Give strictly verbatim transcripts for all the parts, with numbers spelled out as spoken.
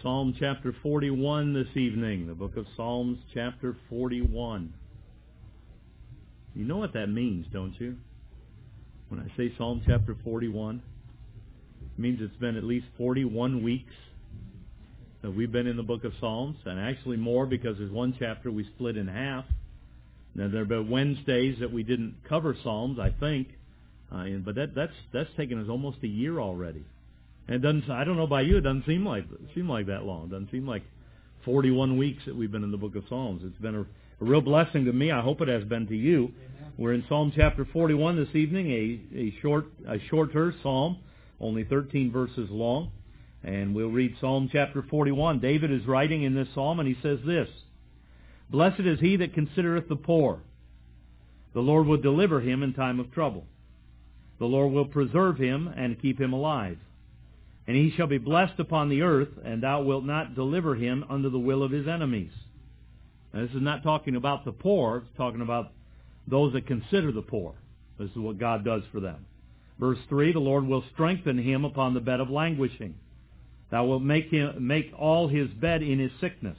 Psalm chapter forty-one this evening, the book of Psalms chapter forty-one. You know what that means, don't you? When I say Psalm chapter forty-one, it means it's been at least forty-one weeks that we've been in the book of Psalms, and actually more because there's one chapter we split in half. Now, there have been Wednesdays that we didn't cover Psalms, I think, uh, and, but that, that's that's taken us almost a year already. And it doesn't, I don't know about you, it doesn't seem like seem like that long. It doesn't seem like forty-one weeks that we've been in the book of Psalms. It's been a, a real blessing to me. I hope it has been to you. Amen. We're in Psalm chapter forty-one this evening, a, a short a shorter psalm, only thirteen verses long. And we'll read Psalm chapter forty-one. David is writing in this psalm, and he says this: "Blessed is he that considereth the poor. The Lord will deliver him in time of trouble. The Lord will preserve him and keep him alive. And he shall be blessed upon the earth, and thou wilt not deliver him unto the will of his enemies." Now, this is not talking about the poor. It's talking about those that consider the poor. This is what God does for them. Verse three, "The Lord will strengthen him upon the bed of languishing. Thou wilt make him make all his bed in his sickness.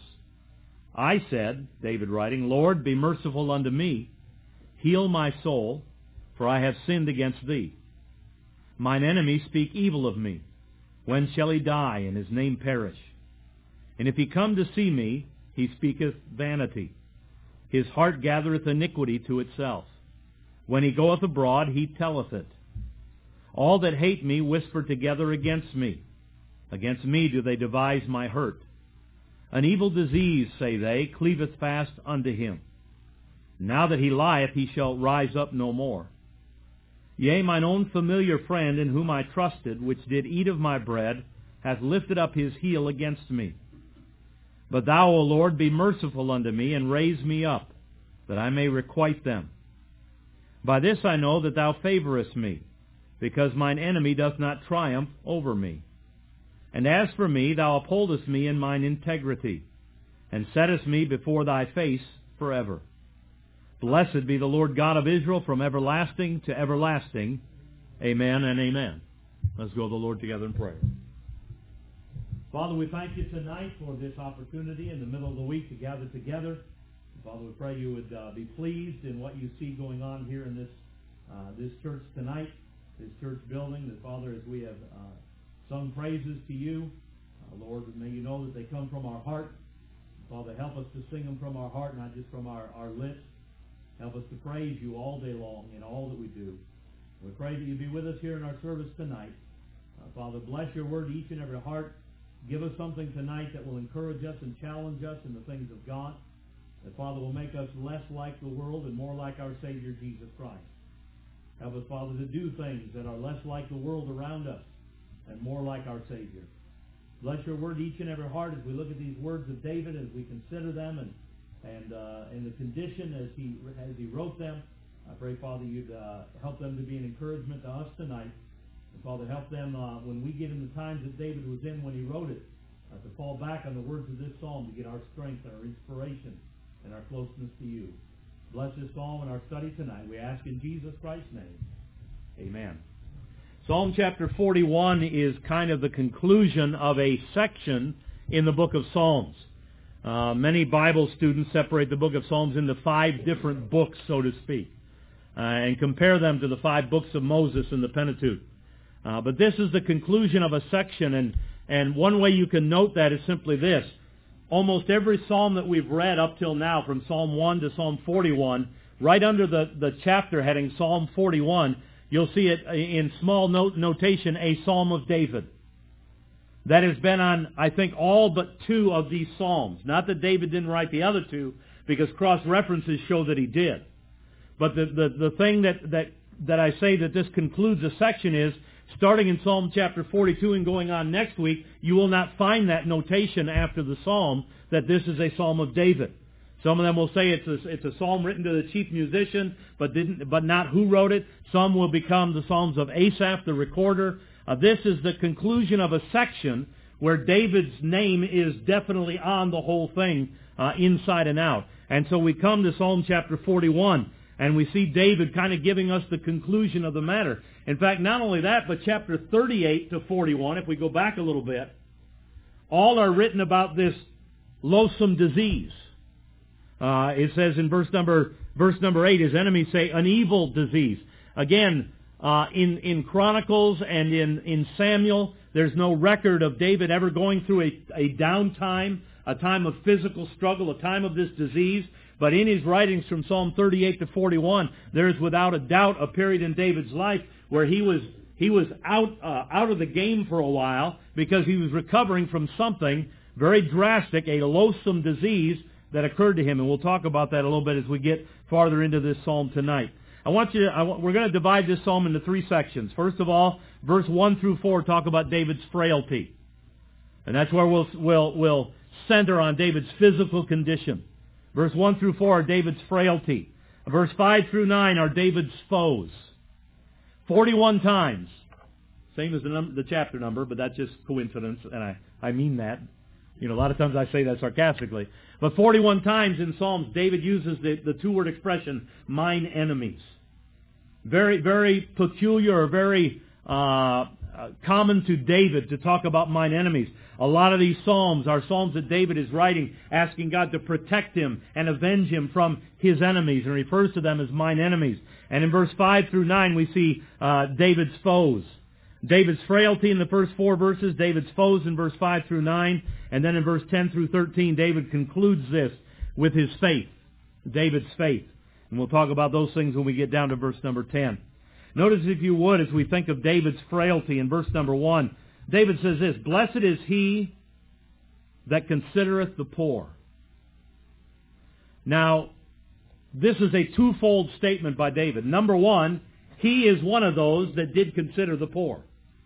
I said," David writing, "Lord, be merciful unto me. Heal my soul, for I have sinned against thee. Mine enemies speak evil of me. When shall he die, and his name perish? And if he come to see me, he speaketh vanity. His heart gathereth iniquity to itself. When he goeth abroad, he telleth it. All that hate me whisper together against me. Against me do they devise my hurt. An evil disease, say they, cleaveth fast unto him. Now that he lieth, he shall rise up no more. Yea, mine own familiar friend, in whom I trusted, which did eat of my bread, hath lifted up his heel against me. But thou, O Lord, be merciful unto me, and raise me up, that I may requite them. By this I know that thou favorest me, because mine enemy doth not triumph over me. And as for me, thou upholdest me in mine integrity, and settest me before thy face forever. Blessed be the Lord God of Israel from everlasting to everlasting. Amen and amen." Let's go to the Lord together in prayer. Father, we thank you tonight for this opportunity in the middle of the week to gather together. Father, we pray you would uh, be pleased in what you see going on here in this uh, this church tonight, this church building. That, Father, as we have uh, sung praises to you, uh, Lord, may you know that they come from our heart. Father, help us to sing them from our heart, not just from our, our lips. Help us to praise you all day long in all that we do. We pray that you be with us here in our service tonight. Uh, Father, bless your word to each and every heart. Give us something tonight that will encourage us and challenge us in the things of God. That, Father, will make us less like the world and more like our Savior, Jesus Christ. Help us, Father, to do things that are less like the world around us and more like our Savior. Bless your word to each and every heart as we look at these words of David, as we consider them and And uh, in the condition as he as he wrote them. I pray, Father, you'd uh, help them to be an encouragement to us tonight. And, Father, help them uh, when we get in the times that David was in when he wrote it, uh, to fall back on the words of this psalm to get our strength and our inspiration and our closeness to you. Bless this psalm in our study tonight. We ask in Jesus Christ's name. Amen. Psalm chapter forty-one is kind of the conclusion of a section in the book of Psalms. Uh, many Bible students separate the book of Psalms into five different books, so to speak, uh, and compare them to the five books of Moses in the Pentateuch. Uh, but this is the conclusion of a section, and, and one way you can note that is simply this. Almost every psalm that we've read up till now, from Psalm one to Psalm forty-one, right under the, the chapter heading Psalm forty-one, you'll see it in small note notation, a Psalm of David. That has been on, I think, all but two of these Psalms. Not that David didn't write the other two, because cross-references show that he did. But the, the, the thing that, that, that I say that this concludes a section is, starting in Psalm chapter forty-two and going on next week, you will not find that notation after the Psalm that this is a Psalm of David. Some of them will say it's a, it's a psalm written to the chief musician, but didn't, but not who wrote it. Some will become the Psalms of Asaph, the recorder. Uh, this is the conclusion of a section where David's name is definitely on the whole thing, uh, inside and out. And so we come to Psalm chapter forty-one, and we see David kind of giving us the conclusion of the matter. In fact, not only that, but chapter thirty-eight to forty-one, if we go back a little bit, all are written about this loathsome disease. Uh, it says in verse number verse number eight, his enemies say, an evil disease. Again, uh, in, in Chronicles and in, in Samuel, there's no record of David ever going through a, a downtime, a time of physical struggle, a time of this disease. But in his writings from Psalm thirty-eight to forty-one, there is without a doubt a period in David's life where he was he was out uh, out of the game for a while because he was recovering from something very drastic, a loathsome disease that occurred to him. And we'll talk about that a little bit as we get farther into this psalm tonight. I want you to, I want, we're going to divide this psalm into three sections. First of all, verse one through four talk about David's frailty. And that's where we'll, we'll, we'll center on David's physical condition. Verse one through four are David's frailty. Verse five through nine are David's foes. forty-one times. Same as the, num- the chapter number, but that's just coincidence, and I, I mean that. You know, a lot of times I say that sarcastically. But forty-one times in Psalms, David uses the, the two-word expression, mine enemies. Very, very peculiar, or very uh, common to David to talk about mine enemies. A lot of these Psalms are Psalms that David is writing, asking God to protect him and avenge him from his enemies, and refers to them as mine enemies. And in verse five through nine, we see uh, David's foes. David's frailty in the first four verses, David's foes in verse five through nine, and then in verse ten through thirteen, David concludes this with his faith, David's faith. And we'll talk about those things when we get down to verse number ten. Notice, if you would, as we think of David's frailty in verse number one, David says this, blessed is he that considereth the poor. Now, this is a twofold statement by David. Number one, he is one of those that did consider the poor.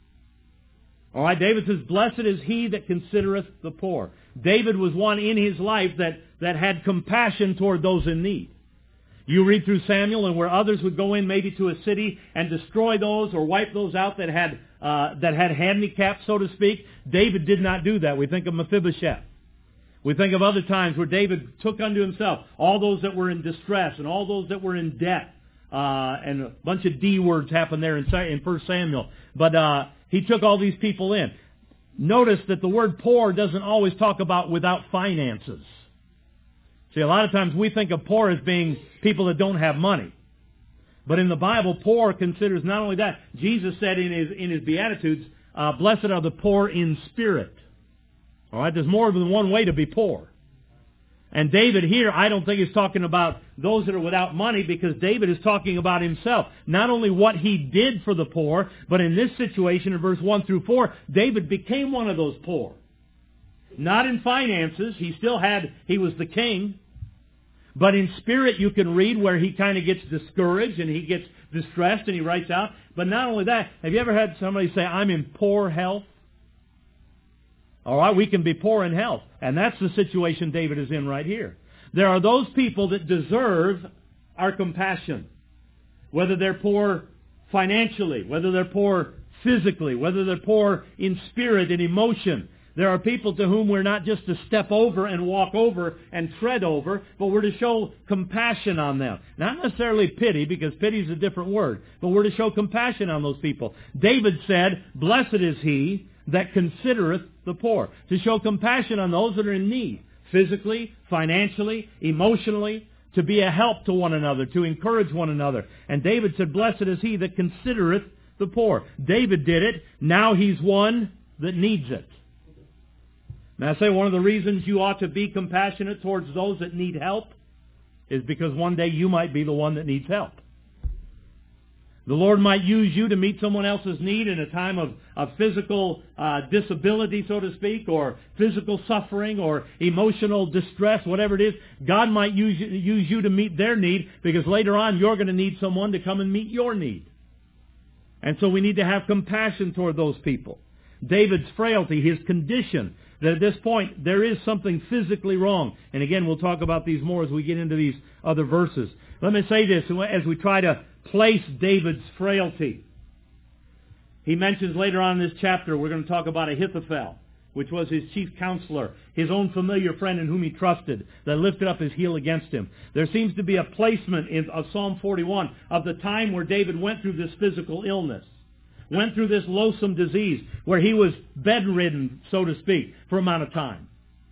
All right, David says, blessed is he that considereth the poor. David was one in his life that, that had compassion toward those in need. You read through Samuel, and where others would go in maybe to a city and destroy those or wipe those out that had uh, that had handicaps, so to speak, David did not do that. We think of Mephibosheth. We think of other times where David took unto himself all those that were in distress and all those that were in debt. Uh, and a bunch of D words happen there in, in First Samuel. But uh, he took all these people in. Notice that the word poor doesn't always talk about without finances. See, a lot of times we think of poor as being people that don't have money. But in the Bible, poor considers not only that. Jesus said in his, in his Beatitudes, uh, blessed are the poor in spirit. All right, there's more than one way to be poor. And David here, I don't think is talking about those that are without money, because David is talking about himself. Not only what he did for the poor, but in this situation in verse one through four, David became one of those poor. Not in finances, he still had, he was the king. But in spirit you can read where he kind of gets discouraged and he gets distressed and he writes out. But not only that, have you ever had somebody say, I'm in poor health? All right, we can be poor in health. And that's the situation David is in right here. There are those people that deserve our compassion. Whether they're poor financially, whether they're poor physically, whether they're poor in spirit and emotion. There are people to whom we're not just to step over and walk over and tread over, but we're to show compassion on them. Not necessarily pity, because pity is a different word, but we're to show compassion on those people. David said, blessed is he that considereth the poor. To show compassion on those that are in need, physically, financially, emotionally, to be a help to one another, to encourage one another. And David said, blessed is he that considereth the poor. David did it. Now he's one that needs it. Now I say one of the reasons you ought to be compassionate towards those that need help is because one day you might be the one that needs help. The Lord might use you to meet someone else's need in a time of, of physical uh, disability, so to speak, or physical suffering, or emotional distress, whatever it is. God might use, use you to meet their need, because later on you're going to need someone to come and meet your need. And so we need to have compassion toward those people. David's frailty, his condition, that at this point there is something physically wrong. And again, we'll talk about these more as we get into these other verses. Let me say this as we try to place David's frailty. He mentions later on in this chapter, we're going to talk about Ahithophel, which was his chief counselor, his own familiar friend in whom he trusted, that lifted up his heel against him. There seems to be a placement in, of Psalm forty-one of the time where David went through this physical illness. went through this loathsome disease where he was bedridden, so to speak, for a amount of time.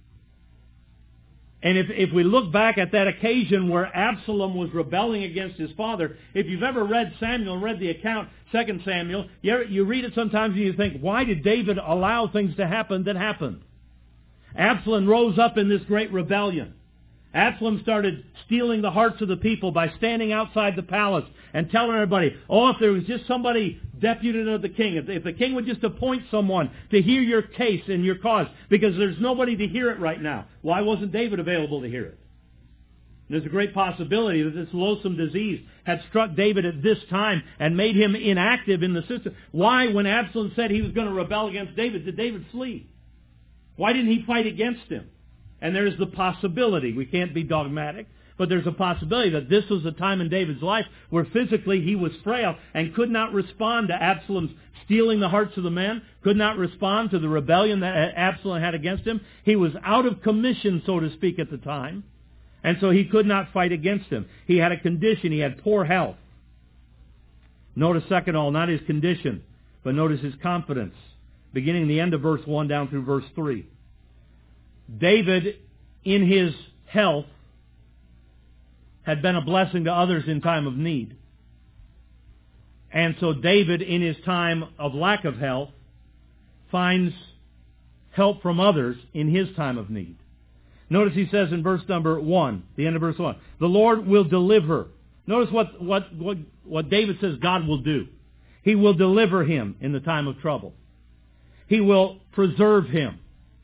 And if, if we look back at that occasion where Absalom was rebelling against his father, if you've ever read Samuel, read the account, Second Samuel, you, ever, you read it sometimes and you think, why did David allow things to happen that happened? Absalom rose up in this great rebellion. Absalom started stealing the hearts of the people by standing outside the palace and telling everybody, oh, if there was just somebody deputed of the king, if, if the king would just appoint someone to hear your case and your cause, because there's nobody to hear it right now. Why wasn't David available to hear it? There's a great possibility that this loathsome disease had struck David at this time and made him inactive in the system. Why, when Absalom said he was going to rebel against David, did David flee? Why didn't he fight against him? And there's the possibility, we can't be dogmatic, but there's a possibility that this was a time in David's life where physically he was frail and could not respond to Absalom's stealing the hearts of the men, could not respond to the rebellion that Absalom had against him. He was out of commission, so to speak, at the time, and so he could not fight against him. He had a condition, he had poor health. Notice, second of all, not his condition, but notice his confidence, beginning the end of verse one down through verse three. David, in his health, had been a blessing to others in time of need. And so David, in his time of lack of health, finds help from others in his time of need. Notice he says in verse number one, the end of verse one, the Lord will deliver. Notice what, what, what, what David says God will do. He will deliver him in the time of trouble. He will preserve him.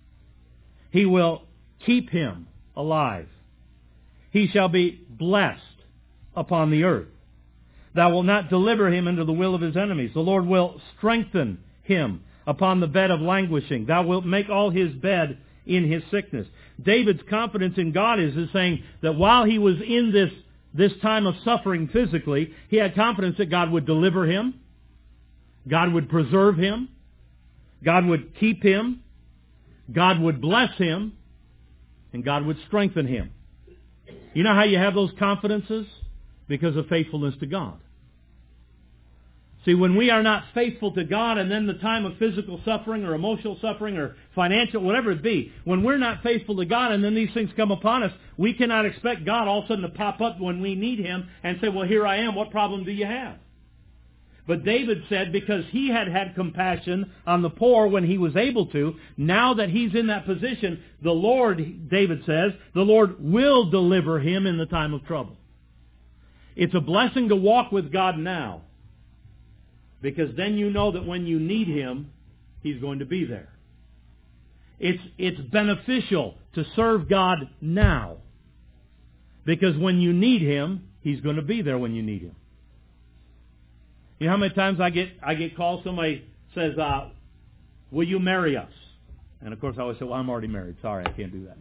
He will keep him alive. He shall be blessed upon the earth. Thou wilt not deliver him into the will of his enemies. The Lord will strengthen him upon the bed of languishing. Thou wilt make all his bed in his sickness. David's confidence in God is, is saying that while he was in this, this time of suffering physically, he had confidence that God would deliver him. God would preserve him. God would keep him. God would bless him, and God would strengthen him. You know how you have those confidences? Because of faithfulness to God. See, when we are not faithful to God, and then the time of physical suffering or emotional suffering or financial, whatever it be, when we're not faithful to God and then these things come upon us, we cannot expect God all of a sudden to pop up when we need him and say, well, here I am, what problem do you have? But David said because he had had compassion on the poor when he was able to, now that he's in that position, the Lord, David says, the Lord will deliver him in the time of trouble. It's a blessing to walk with God now, because then you know that when you need him, he's going to be there. It's, it's beneficial to serve God now, because when you need him, he's going to be there when you need him. You know how many times I get I get calls, somebody says, uh, will you marry us? And of course I always say, well, I'm already married. Sorry, I can't do that.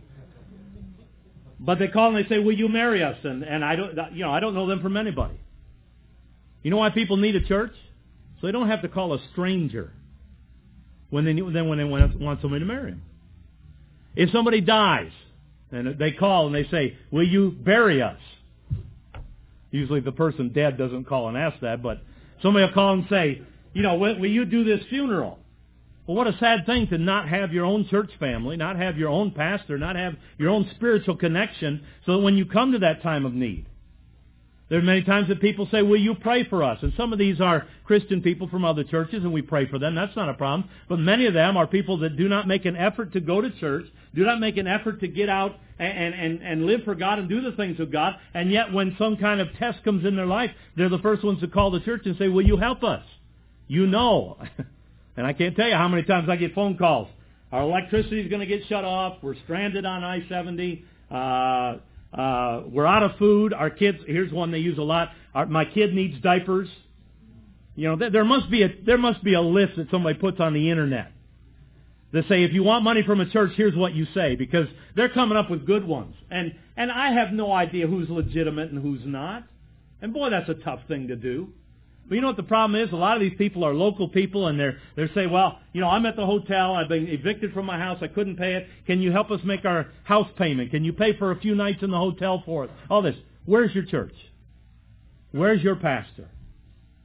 But they call and they say, will you marry us? And, and I don't, you know, I don't know them from anybody. You know why people need a church? So they don't have to call a stranger when they then when they want, want somebody to marry them. If somebody dies, and they call and they say, will you bury us? Usually the person dead doesn't call and ask that, but somebody will call and say, you know, will, will you do this funeral? Well, what a sad thing to not have your own church family, not have your own pastor, not have your own spiritual connection, so that when you come to that time of need. There are many times that people say, will you pray for us? And some of these are Christian people from other churches, and we pray for them. That's not a problem. But many of them are people that do not make an effort to go to church, do not make an effort to get out and, and, and live for God and do the things of God, and yet when some kind of test comes in their life, they're the first ones to call the church and say, will you help us? You know. And I can't tell you how many times I get phone calls. Our electricity is going to get shut off. We're stranded on I seventy. Uh, uh, we're out of food. Our kids, here's one they use a lot. Our, my kid needs diapers. You know, there, there must be a there must be a list that somebody puts on the internet. They say, if you want money from a church, here's what you say, because they're coming up with good ones. And and I have no idea who's legitimate and who's not. And boy, that's a tough thing to do. But you know what the problem is? A lot of these people are local people, and they're they're saying, well, you know, I'm at the hotel. I've been evicted from my house. I couldn't pay it. Can you help us make our house payment? Can you pay for a few nights in the hotel for us? All this. Where's your church? Where's your pastor?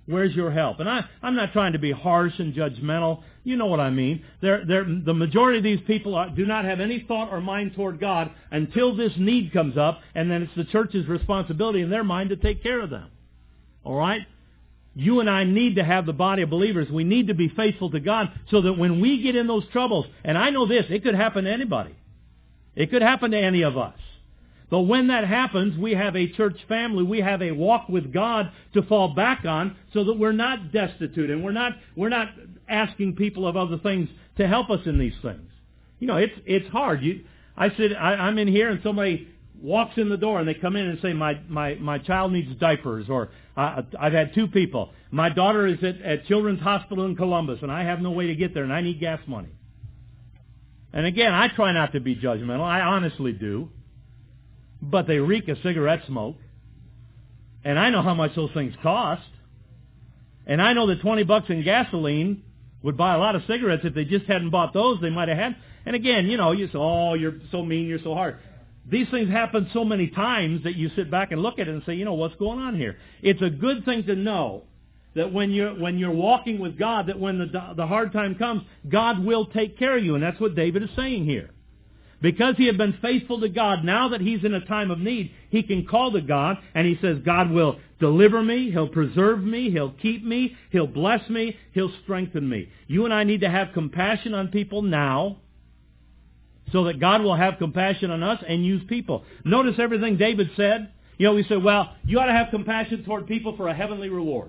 Where's your help? And I, I'm not trying to be harsh and judgmental. You know what I mean. They're, they're, the majority of these people are, do not have any thought or mind toward God until this need comes up, and then it's the church's responsibility in their mind to take care of them. All right? You and I need to have the body of believers. We need to be faithful to God so that when we get in those troubles, and I know this, it could happen to anybody. It could happen to any of us. But when that happens, we have a church family, we have a walk with God to fall back on so that we're not destitute and we're not we're not asking people of other things to help us in these things. You know, it's it's hard. You, I said I, I'm in here and somebody walks in the door and they come in and say, my my, my child needs diapers, or uh, I've had two people. My daughter is at, at Children's Hospital in Columbus and I have no way to get there and I need gas money. And again, I try not to be judgmental. I honestly do. But they reek of cigarette smoke. And I know how much those things cost. And I know that twenty bucks in gasoline would buy a lot of cigarettes. If they just hadn't bought those, they might have had. And again, you know, you say, oh, you're so mean, you're so hard. These things happen so many times that you sit back and look at it and say, you know, what's going on here? It's a good thing to know that when you're, when you're walking with God, that when the, the hard time comes, God will take care of you. And that's what David is saying here. Because he had been faithful to God, now that he's in a time of need, he can call to God, and he says, God will deliver me, He'll preserve me, He'll keep me, He'll bless me, He'll strengthen me. You and I need to have compassion on people now, so that God will have compassion on us and use people. Notice everything David said. You know, we say, well, you ought to have compassion toward people for a heavenly reward.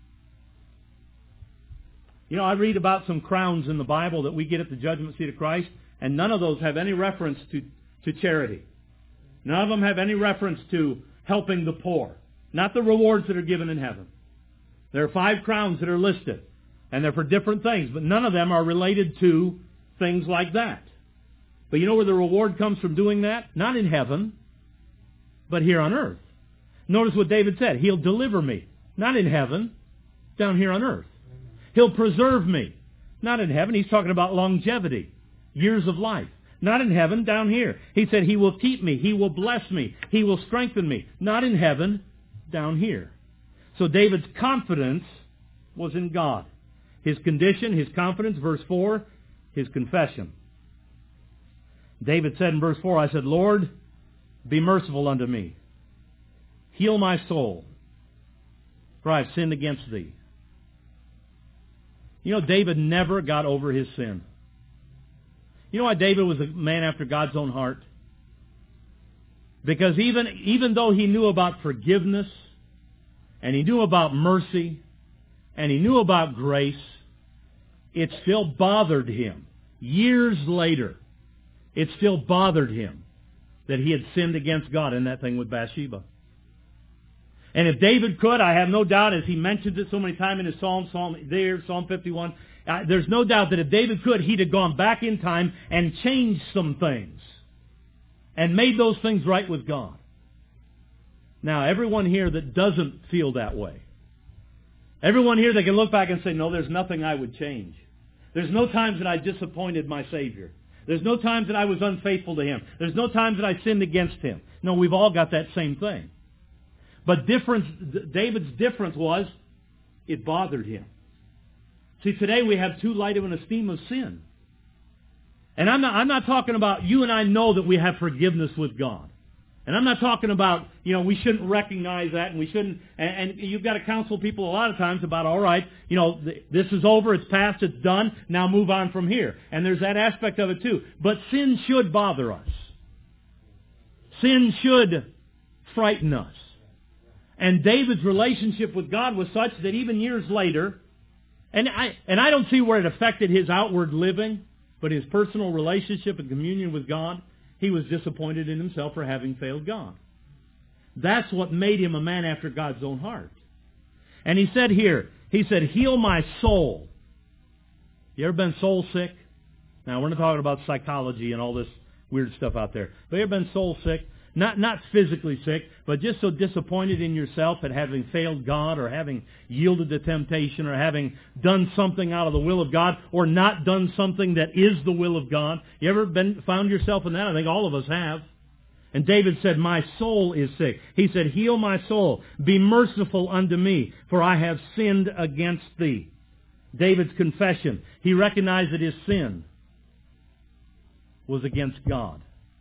You know, I read about some crowns in the Bible that we get at the judgment seat of Christ, and none of those have any reference to, to charity. None of them have any reference to helping the poor. Not the rewards that are given in heaven. There are five crowns that are listed, and they're for different things, but none of them are related to things like that. But you know where the reward comes from doing that? Not in heaven, but here on earth. Notice what David said. He'll deliver me. Not in heaven, down here on earth. He'll preserve me. Not in heaven. He's talking about longevity. Years of life. Not in heaven, down here. He said He will keep me. He will bless me. He will strengthen me. Not in heaven, down here. So David's confidence was in God. His condition, his confidence, verse four, his confession. David said in verse four, I said, Lord, be merciful unto me. Heal my soul, for I have sinned against Thee. You know, David never got over his sin. You know why David was a man after God's own heart? Because even, even though he knew about forgiveness, and he knew about mercy, and he knew about grace, it still bothered him. Years later, it still bothered him that he had sinned against God in that thing with Bathsheba. And if David could, I have no doubt, as he mentions it so many times in his Psalm, Psalm there, Psalm fifty-one, uh, there's no doubt that if David could, he'd have gone back in time and changed some things and made those things right with God. Now, everyone here that doesn't feel that way, everyone here that can look back and say, no, there's nothing I would change. There's no times that I disappointed my Savior. There's no times that I was unfaithful to Him. There's no times that I sinned against Him. No, we've all got that same thing. But difference, David's difference was, it bothered him. See, today we have too light of an esteem of sin. And I'm not, I'm not talking about, you and I know that we have forgiveness with God. And I'm not talking about, you know, we shouldn't recognize that and we shouldn't, and, and you've got to counsel people a lot of times about, all right, you know, th- this is over, it's past, it's done, now move on from here. And there's that aspect of it too. But sin should bother us. Sin should frighten us. And David's relationship with God was such that even years later, and I, and I don't see where it affected his outward living, but his personal relationship and communion with God, he was disappointed in himself for having failed God. That's what made him a man after God's own heart. And he said here, he said, heal my soul. You ever been soul sick? Now, we're not talking about psychology and all this weird stuff out there. But you ever been soul sick? Not not physically sick, but just so disappointed in yourself at having failed God or having yielded to temptation or having done something out of the will of God or not done something that is the will of God. You ever been found yourself in that? I think all of us have. And David said, my soul is sick. He said, heal my soul. Be merciful unto me, for I have sinned against thee. David's confession. He recognized that his sin was against God.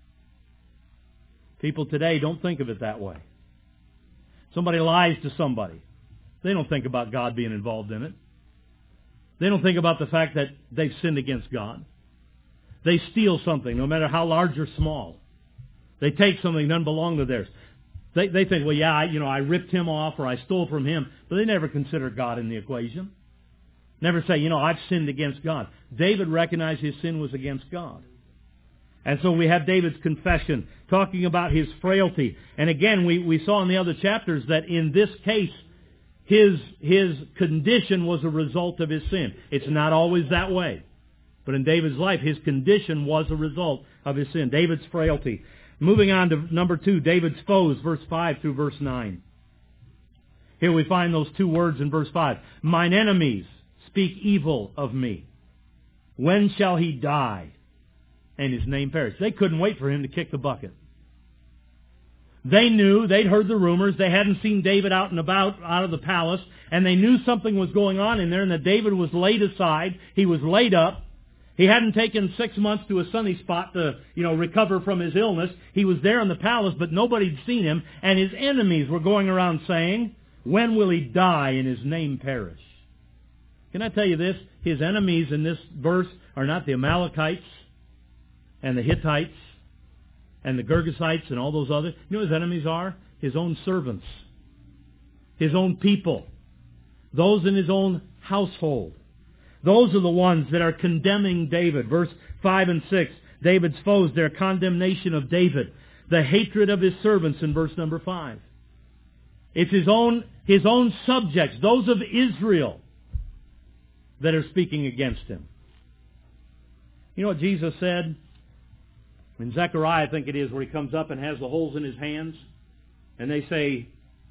People today don't think of it that way. Somebody lies to somebody. They don't think about God being involved in it. They don't think about the fact that they've sinned against God. They steal something, no matter how large or small. They take something that doesn't belong to theirs. They, they think, well, yeah, I, you know, I ripped him off or I stole from him. But they never consider God in the equation. Never say, you know, I've sinned against God. David recognized his sin was against God. And so we have David's confession, talking about his frailty. And again, we, we saw in the other chapters that in this case, his, his condition was a result of his sin. It's not always that way. But in David's life, his condition was a result of his sin. David's frailty. Moving on to number two, David's foes, verse five through verse nine. Here we find those two words in verse five. Mine enemies speak evil of me. When shall he die and his name perish? They couldn't wait for him to kick the bucket. They knew, they'd heard the rumors, they hadn't seen David out and about, out of the palace, and they knew something was going on in there, and that David was laid aside, he was laid up. He hadn't taken six months to a sunny spot to, you know, recover from his illness. He was there in the palace, but nobody'd seen him, and his enemies were going around saying, when will he die and his name perish? Can I tell you this? His enemies in this verse are not the Amalekites and the Hittites and the Girgashites and all those others. You know what his enemies are? His own servants. His own people. Those in his own household. Those are the ones that are condemning David. Verse five and six, David's foes, their condemnation of David. The hatred of his servants in verse number five. It's his own, his own subjects, those of Israel, that are speaking against him. You know what Jesus said? In Zechariah, I think it is, where he comes up and has the holes in his hands. And they say,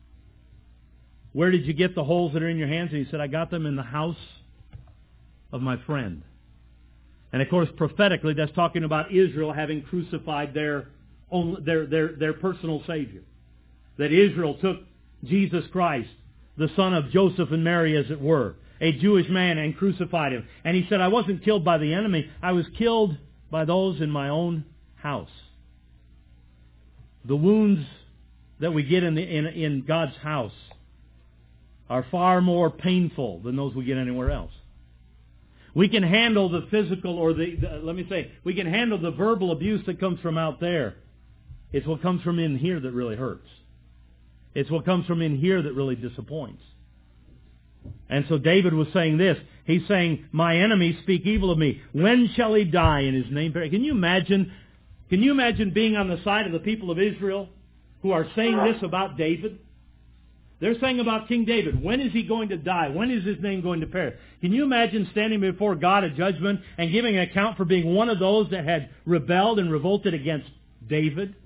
where did you get the holes that are in your hands? And he said, I got them in the house of my friend. And of course, prophetically, that's talking about Israel having crucified their own, their, their, their personal Savior. That Israel took Jesus Christ, the son of Joseph and Mary, as it were, a Jewish man, and crucified him. And he said, I wasn't killed by the enemy. I was killed by those in my own house. The wounds that we get in, the, in, in God's house are far more painful than those we get anywhere else. We can handle the physical or the, the, let me say, we can handle the verbal abuse that comes from out there. It's what comes from in here that really hurts. It's what comes from in here that really disappoints. And so David was saying this. He's saying, my enemies speak evil of me. When shall he die in his name perish? Can you imagine, can you imagine being on the side of the people of Israel who are saying this about David? They're saying about King David, when is he going to die? When is his name going to perish? Can you imagine standing before God at judgment and giving an account for being one of those that had rebelled and revolted against David?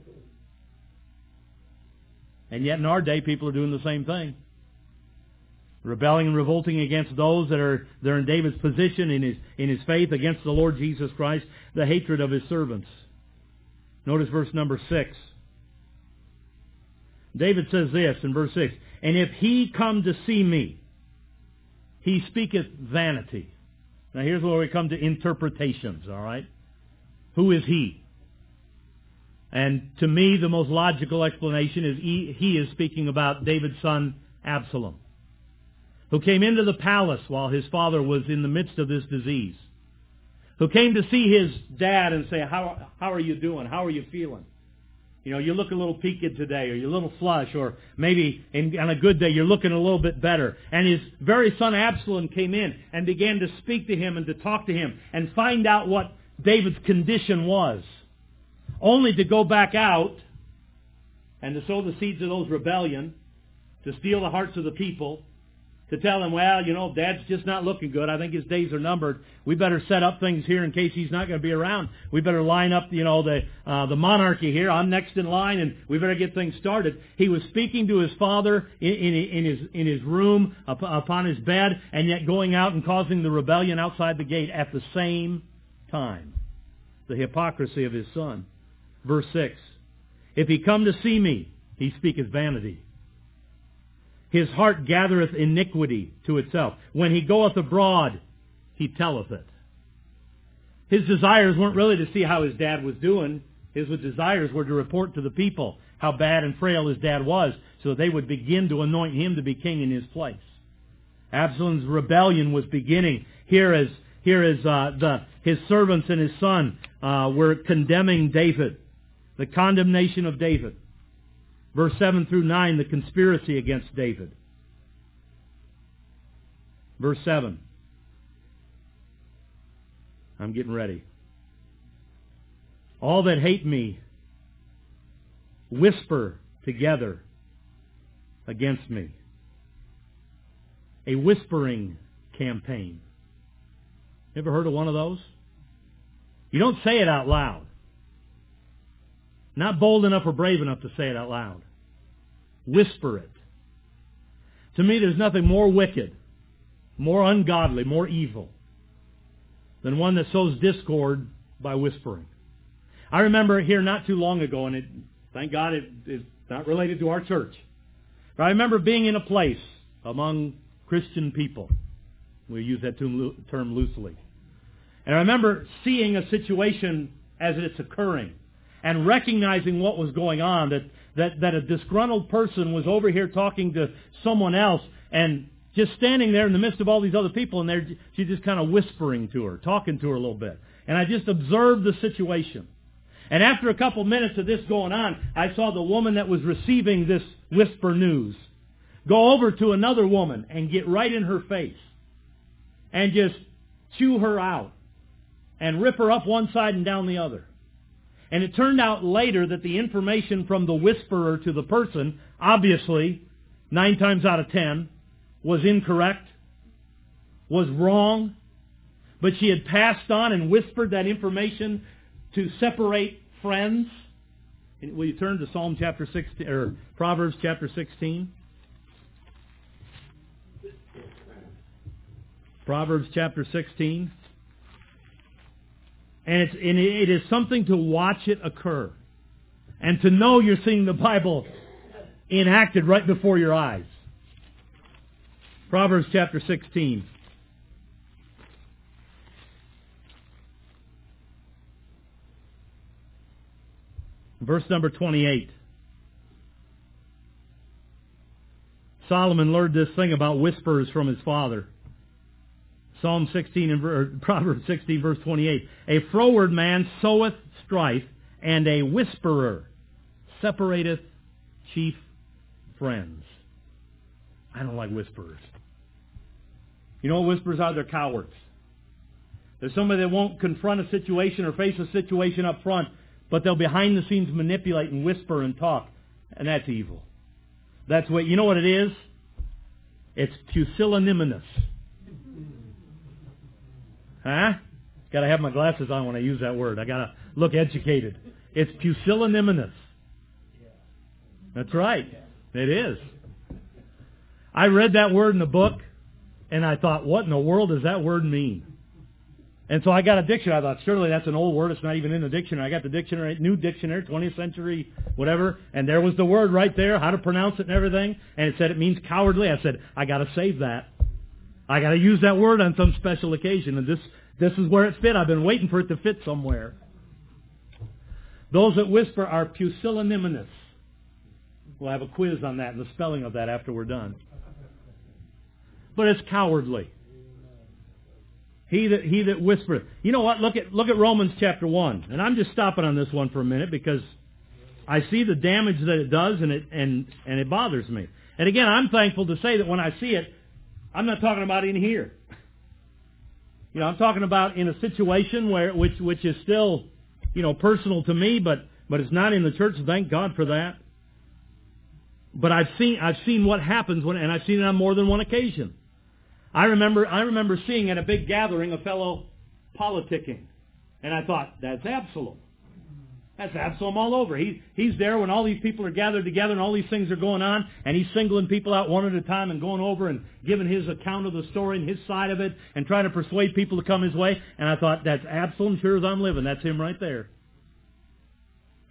And yet in our day, people are doing the same thing. Rebelling and revolting against those that are, that are in David's position, in his, in his faith, against the Lord Jesus Christ, the hatred of his servants. Notice verse number six. David says this in verse six, and if he come to see me, he speaketh vanity. Now here's where we come to interpretations, all right? Who is he? And to me, the most logical explanation is he, he is speaking about David's son, Absalom, who came into the palace while his father was in the midst of this disease, who came to see his dad and say, how, how are you doing? How are you feeling? You know, you look a little peaked today, or you're a little flush, or maybe in, on a good day you're looking a little bit better. And his very son Absalom came in and began to speak to him and to talk to him and find out what David's condition was, only to go back out and to sow the seeds of those rebellion, to steal the hearts of the people, to tell him, well, you know, Dad's just not looking good. I think his days are numbered. We better set up things here in case he's not going to be around. We better line up, you know, the uh, the monarchy here. I'm next in line, and we better get things started. He was speaking to his father in, in, in his in his room, up, upon his bed, and yet going out and causing the rebellion outside the gate at the same time. The hypocrisy of his son. Verse six. If he come to see me, he speaketh vanity. His heart gathereth iniquity to itself. When he goeth abroad, he telleth it. His desires weren't really to see how his dad was doing. His desires were to report to the people how bad and frail his dad was, so they would begin to anoint him to be king in his place. Absalom's rebellion was beginning. Here is here is uh, the his servants and his son uh, were condemning David, the condemnation of David. Verse seven through nine, the conspiracy against David. Verse seven. I'm getting ready. All that hate me whisper together against me. A whispering campaign. Ever heard of one of those? You don't say it out loud. Not bold enough or brave enough to say it out loud. Whisper it. To me, there's nothing more wicked, more ungodly, more evil than one that sows discord by whispering. I remember here not too long ago, and it, thank God it is not related to our church, but I remember being in a place among Christian people. We use that term loosely. And I remember seeing a situation as it's occurring and recognizing what was going on, that, that, that a disgruntled person was over here talking to someone else and just standing there in the midst of all these other people, and they're, she's just kind of whispering to her, talking to her a little bit. And I just observed the situation. And after a couple minutes of this going on, I saw the woman that was receiving this whisper news go over to another woman and get right in her face and just chew her out and rip her up one side and down the other. And it turned out later that the information from the whisperer to the person, obviously, nine times out of ten, was incorrect, was wrong, but she had passed on and whispered that information to separate friends. Will you turn to Psalm chapter sixteen, or Proverbs chapter sixteen? Proverbs chapter sixteen. And, it's, and it is something to watch it occur. And to know you're seeing the Bible enacted right before your eyes. Proverbs chapter sixteen. Verse number twenty-eight. Solomon learned this thing about whispers from his father. Psalm sixteen and or Proverbs sixteen, verse twenty-eight. A froward man soweth strife, and a whisperer separateth chief friends. I don't like whisperers. You know what whisperers are? They're cowards. They're somebody that won't confront a situation or face a situation up front, but they'll behind the scenes manipulate and whisper and talk. And that's evil. That's what, you know what it is? It's pusillanimous. Huh? Got to have my glasses on when I use that word. I got to look educated. It's pusillanimous. That's right. It is. I read that word in the book, and I thought, what in the world does that word mean? And so I got a dictionary. I thought, surely that's an old word. It's not even in the dictionary. I got the dictionary, new dictionary, twentieth century, whatever, and there was the word right there, how to pronounce it and everything, and it said it means cowardly. I said, I got to save that. I got to use that word on some special occasion, and this this is where it fit. I've been waiting for it to fit somewhere. Those that whisper are pusillanimous. We'll have a quiz on that and the spelling of that after we're done. But it's cowardly. He that he that whispereth. You know what? Look at look at Romans chapter one. And I'm just stopping on this one for a minute because I see the damage that it does, and it and, and it bothers me. And again, I'm thankful to say that when I see it, I'm not talking about in here. You know, I'm talking about in a situation where which which is still, you know, personal to me, but but it's not in the church. Thank God for that. But I've seen I've seen what happens when, and I've seen it on more than one occasion. I remember I remember seeing at a big gathering a fellow politicking, and I thought, that's Absalom. That's Absalom all over. He he's there when all these people are gathered together and all these things are going on, and he's singling people out one at a time and going over and giving his account of the story and his side of it and trying to persuade people to come his way. And I thought, that's Absalom, sure as I'm living. That's him right there.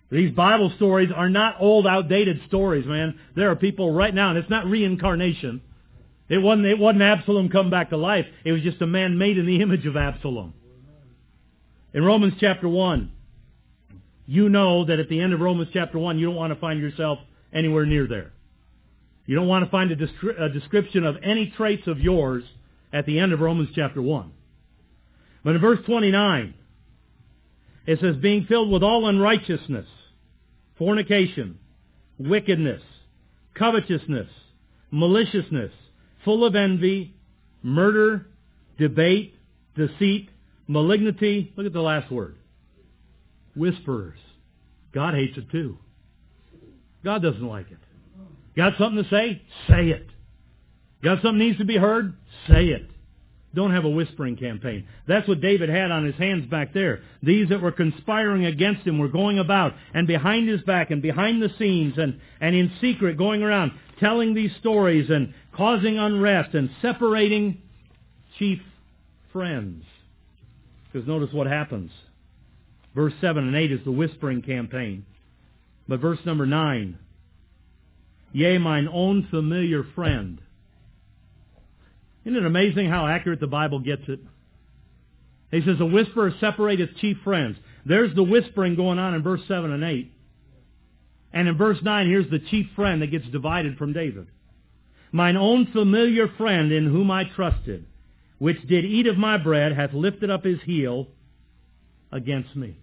These Bible stories are not old, outdated stories, man. There are people right now, and it's not reincarnation. It wasn't, it wasn't Absalom come back to life. It was just a man made in the image of Absalom. In Romans chapter one, you know that at the end of Romans chapter one, you don't want to find yourself anywhere near there. You don't want to find a, descri- a description of any traits of yours at the end of Romans chapter one. But in verse twenty-nine, it says, being filled with all unrighteousness, fornication, wickedness, covetousness, maliciousness, full of envy, murder, debate, deceit, malignity. Look at the last word. Whisperers. God hates it too. God doesn't like it. Got something to say? Say it. Got something needs to be heard? Say it. Don't have a whispering campaign. That's what David had on his hands back there. These that were conspiring against him were going about and behind his back and behind the scenes and, and in secret going around telling these stories and causing unrest and separating chief friends. Because notice what happens. Verse seven and eight is the whispering campaign. But verse number nine, yea, mine own familiar friend. Isn't it amazing how accurate the Bible gets it? He says, a whisperer separateth chief friends. There's the whispering going on in verse seven and eight. And in verse nine, here's the chief friend that gets divided from David. Mine own familiar friend in whom I trusted, which did eat of my bread, hath lifted up his heel against me.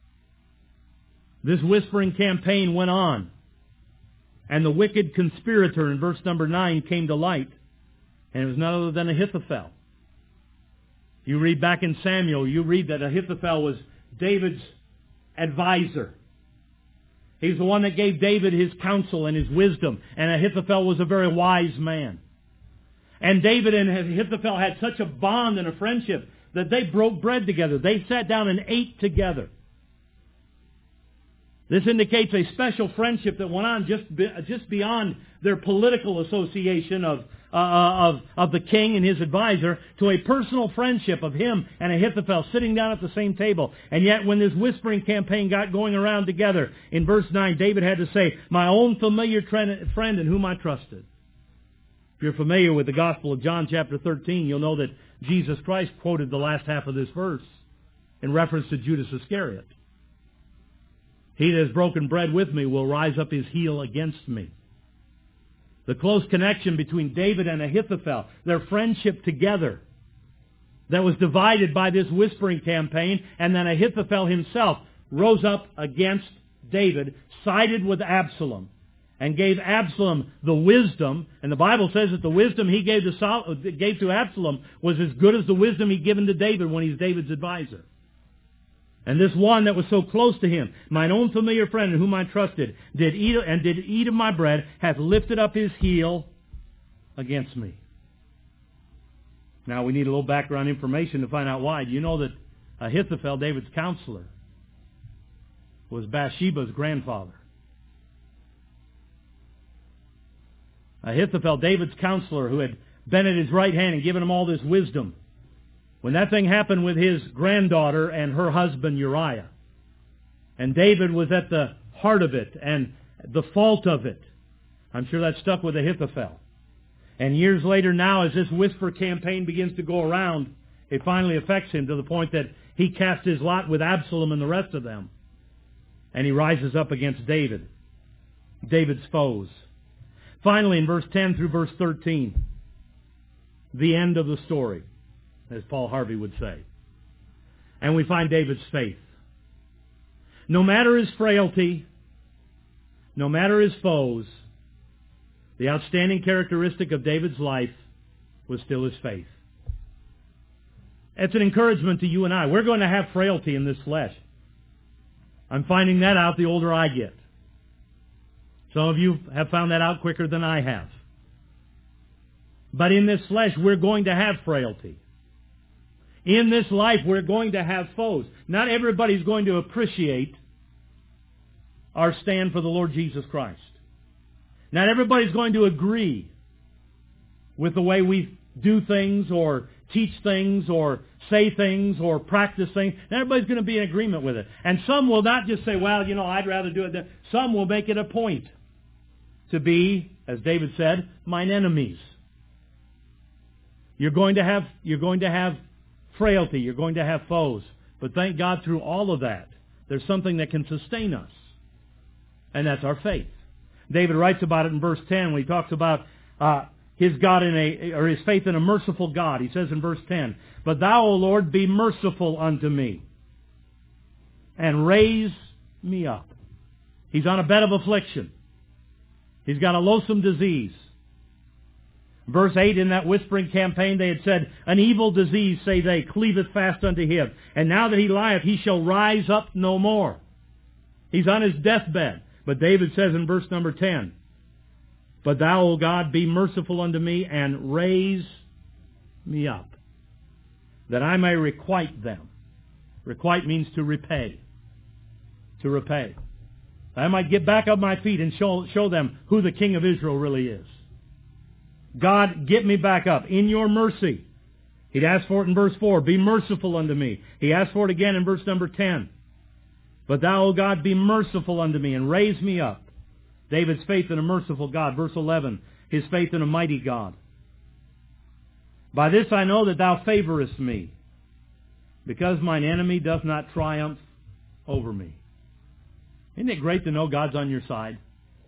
This whispering campaign went on. And the wicked conspirator in verse number nine came to light. And it was none other than Ahithophel. You read back in Samuel, you read that Ahithophel was David's advisor. He's the one that gave David his counsel and his wisdom. And Ahithophel was a very wise man. And David and Ahithophel had such a bond and a friendship that they broke bread together. They sat down and ate together. This indicates a special friendship that went on just be, just beyond their political association of, uh, of, of the king and his advisor to a personal friendship of him and Ahithophel sitting down at the same table. And yet when this whispering campaign got going around together, in verse nine, David had to say, my own familiar friend in whom I trusted. If you're familiar with the Gospel of John chapter thirteen, you'll know that Jesus Christ quoted the last half of this verse in reference to Judas Iscariot. He that has broken bread with me will rise up his heel against me. The close connection between David and Ahithophel, their friendship together, that was divided by this whispering campaign, and then Ahithophel himself rose up against David, sided with Absalom, and gave Absalom the wisdom. And the Bible says that the wisdom he gave to, Sol- gave to Absalom was as good as the wisdom he'd given to David when he's David's advisor. And this one that was so close to him, mine own familiar friend in whom I trusted, did eat and did eat of my bread, hath lifted up his heel against me. Now we need a little background information to find out why. Do you know that Ahithophel, David's counselor, was Bathsheba's grandfather? Ahithophel, David's counselor, who had been at his right hand and given him all this wisdom. When that thing happened with his granddaughter and her husband Uriah, and David was at the heart of it and the fault of it, I'm sure that stuck with Ahithophel. And years later now, as this whisper campaign begins to go around, it finally affects him to the point that he casts his lot with Absalom and the rest of them. And he rises up against David, David's foes. Finally, in verse ten through verse thirteen, the end of the story, as Paul Harvey would say. And we find David's faith. No matter his frailty, no matter his foes, the outstanding characteristic of David's life was still his faith. It's an encouragement to you and I. We're going to have frailty in this flesh. I'm finding that out the older I get. Some of you have found that out quicker than I have. But in this flesh, we're going to have frailty. In this life, we're going to have foes. Not everybody's going to appreciate our stand for the Lord Jesus Christ. Not everybody's going to agree with the way we do things or teach things or say things or practice things. Everybody's going to be in agreement with it. And some will not just say, well, you know, I'd rather do it than... Some will make it a point to be, as David said, mine enemies. You're going to have, you're going to have frailty. You're going to have foes. But thank God through all of that, there's something that can sustain us. And that's our faith. David writes about it in verse ten when he talks about uh, his God in a, or his faith in a merciful God. He says in verse ten, "But thou, O Lord, be merciful unto me, and raise me up." He's on a bed of affliction. He's got a loathsome disease. Verse eight, in that whispering campaign, they had said, "An evil disease, say they, cleaveth fast unto him. And now that he lieth, he shall rise up no more." He's on his deathbed. But David says in verse number ten, "But thou, O God, be merciful unto me, and raise me up, that I may requite them." Requite means to repay. To repay. I might get back on my feet and show, show them who the King of Israel really is. God, get me back up in your mercy. He'd asked for it in verse four. Be merciful unto me. He asked for it again in verse number ten. "But thou, O God, be merciful unto me, and raise me up." David's faith in a merciful God. Verse eleven, his faith in a mighty God. "By this I know that thou favorest me, because mine enemy doth not triumph over me." Isn't it great to know God's on your side?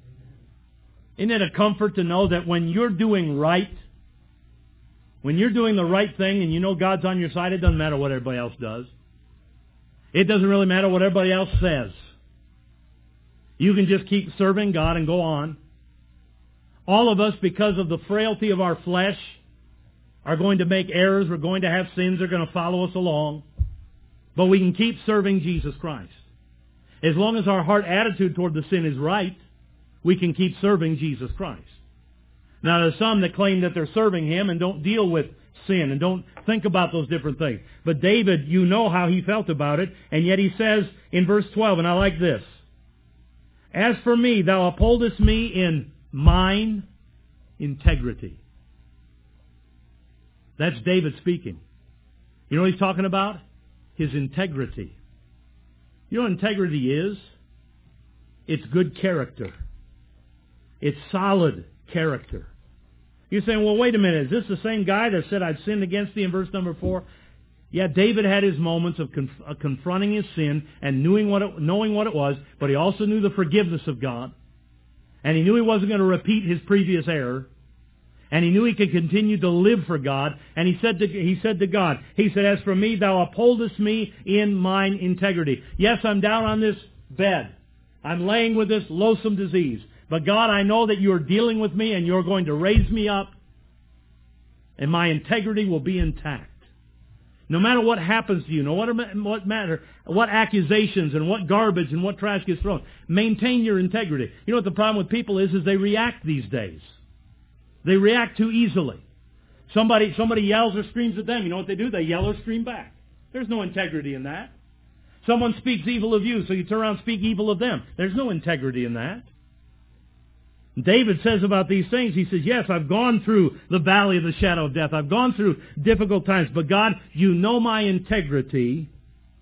Isn't it a comfort to know that when you're doing right, when you're doing the right thing and you know God's on your side, it doesn't matter what everybody else does. It doesn't really matter what everybody else says. You can just keep serving God and go on. All of us, because of the frailty of our flesh, are going to make errors. We're going to have sins that are going to follow us along. But we can keep serving Jesus Christ. As long as our heart attitude toward the sin is right, we can keep serving Jesus Christ. Now, there's some that claim that they're serving Him and don't deal with sin and don't think about those different things. But David, you know how he felt about it, and yet he says in verse twelve, and I like this, "As for me, thou upholdest me in mine integrity." That's David speaking. You know what he's talking about? His integrity. You know what integrity is? It's good character. It's solid character. You're saying, well, wait a minute, is this the same guy that said, "I'd sinned against thee" in verse number four? Yeah, David had his moments of conf- uh, confronting his sin and knowing what, it, knowing what it was, but he also knew the forgiveness of God. And he knew he wasn't going to repeat his previous error. And he knew he could continue to live for God. And he said to, he said to God, he said, "As for me, thou upholdest me in mine integrity." Yes, I'm down on this bed. I'm laying with this loathsome disease. But God, I know that you're dealing with me and you're going to raise me up. And my integrity will be intact. No matter what happens to you, no matter what matter, what accusations and what garbage and what trash gets thrown, maintain your integrity. You know what the problem with people is, is they react these days. They react too easily. Somebody, somebody yells or screams at them. You know what they do? They yell or scream back. There's no integrity in that. Someone speaks evil of you, so you turn around and speak evil of them. There's no integrity in that. David says about these things, he says, yes, I've gone through the valley of the shadow of death. I've gone through difficult times. But God, you know my integrity.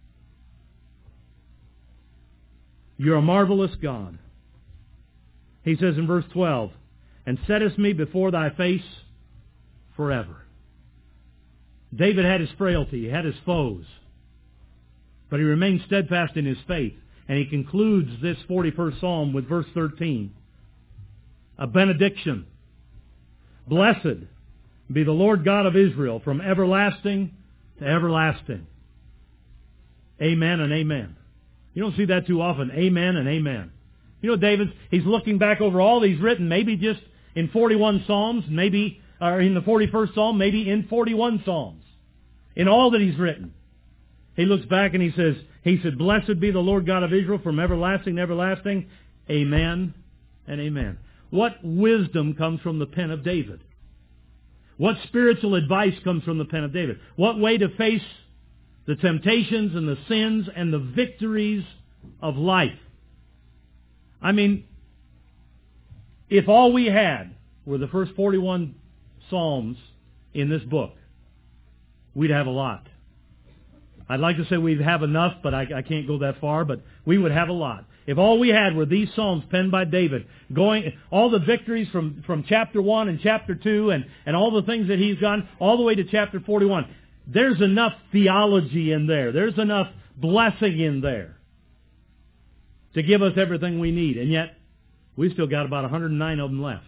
You're a marvelous God. He says in verse twelve, "And settest me before thy face forever." David had his frailty. He had his foes. But he remained steadfast in his faith. And he concludes this forty-first Psalm with verse thirteen. A benediction. "Blessed be the Lord God of Israel from everlasting to everlasting." Amen and amen. You don't see that too often. Amen and amen. You know, David, he's looking back over all he's written, maybe just in forty-one Psalms, maybe, or in the forty-first Psalm, maybe in forty-one Psalms. In all that he's written. He looks back and he says, he said, "Blessed be the Lord God of Israel from everlasting to everlasting. Amen and amen." What wisdom comes from the pen of David? What spiritual advice comes from the pen of David? What way to face the temptations and the sins and the victories of life? I mean, if all we had were the first forty-one Psalms in this book, we'd have a lot. I'd like to say we'd have enough, but I, I can't go that far, but we would have a lot. If all we had were these Psalms penned by David, going all the victories from, from chapter one and chapter two and, and all the things that he's done, all the way to chapter forty-one, there's enough theology in there. There's enough blessing in there to give us everything we need. And yet, we've still got about one hundred nine of them left.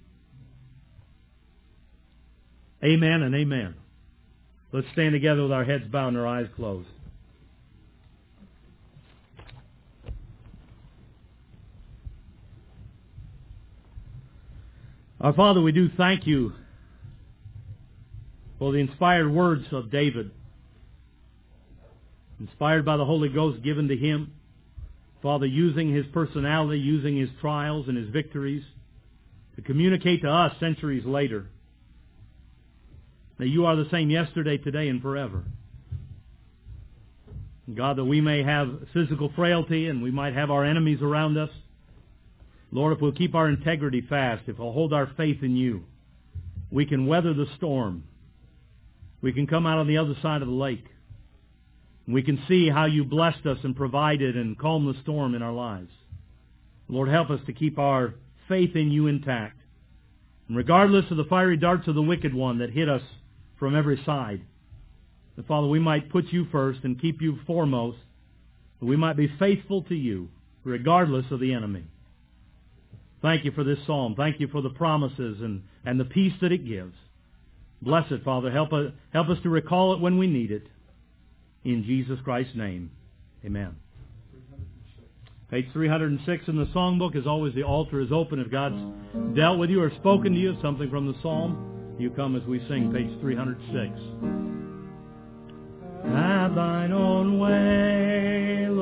Amen and amen. Let's stand together with our heads bowed and our eyes closed. Our Father, we do thank you for the inspired words of David, inspired by the Holy Ghost given to him. Father, using his personality, using his trials and his victories to communicate to us centuries later that you are the same yesterday, today, and forever. God, that we may have physical frailty and we might have our enemies around us. Lord, if we'll keep our integrity fast, if we'll hold our faith in you, we can weather the storm. We can come out on the other side of the lake. We can see how you blessed us and provided and calmed the storm in our lives. Lord, help us to keep our faith in you intact. And regardless of the fiery darts of the wicked one that hit us from every side, that, Father, we might put you first and keep you foremost, that we might be faithful to you regardless of the enemy. Thank you for this psalm. Thank you for the promises and, and the peace that it gives. Bless it, Father. Help us, help us to recall it when we need it. In Jesus Christ's name, amen. Page three hundred six in the songbook. As always, the altar is open. If God's dealt with you or spoken to you something from the psalm, you come as we sing page three hundred six. Have thine own way,